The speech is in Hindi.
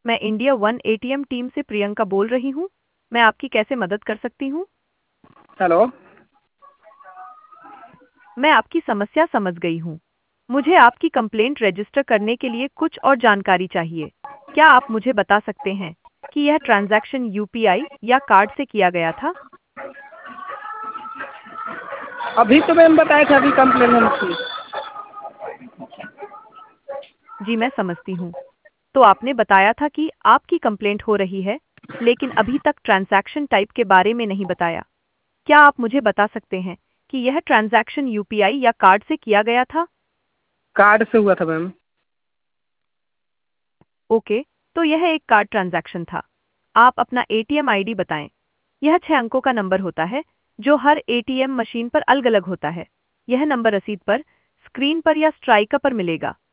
मैं इंडिया वन एटीएम टीम से प्रियंका बोल रही हूँ। मैं आपकी कैसे मदद कर सकती हूँ? हेलो। मैं आपकी समस्या समझ गई हूँ। मुझे आपकी कंप्लेंट रजिस्टर करने के लिए कुछ और जानकारी चाहिए। क्या आप मुझे बता सकते हैं कि यह ट्रांजैक्शन यूपीआई या कार्ड से किया गया था? अभी तो मैम बताए थे, अभी कंप्लेन हम थी। जी मैं समझती हूँ। तो आपने बताया था कि आपकी कंप्लेंट हो रही है, लेकिन अभी तक ट्रांजैक्शन टाइप के बारे में नहीं बताया। क्या आप मुझे बता सकते हैं कि यह ट्रांजैक्शन यूपीआई या कार्ड से किया गया था? कार्ड से हुआ था मैम। ओके, तो यह एक कार्ड ट्रांजैक्शन था। आप अपना एटीएम आईडी बताएं। यह 6 अंकों का नंबर होता है, जो हर एटीएम मशीन पर अलग-अलग होता है। यह नंबर रसीद पर, स्क्रीन पर या स्ट्राइकर पर मिलेगा।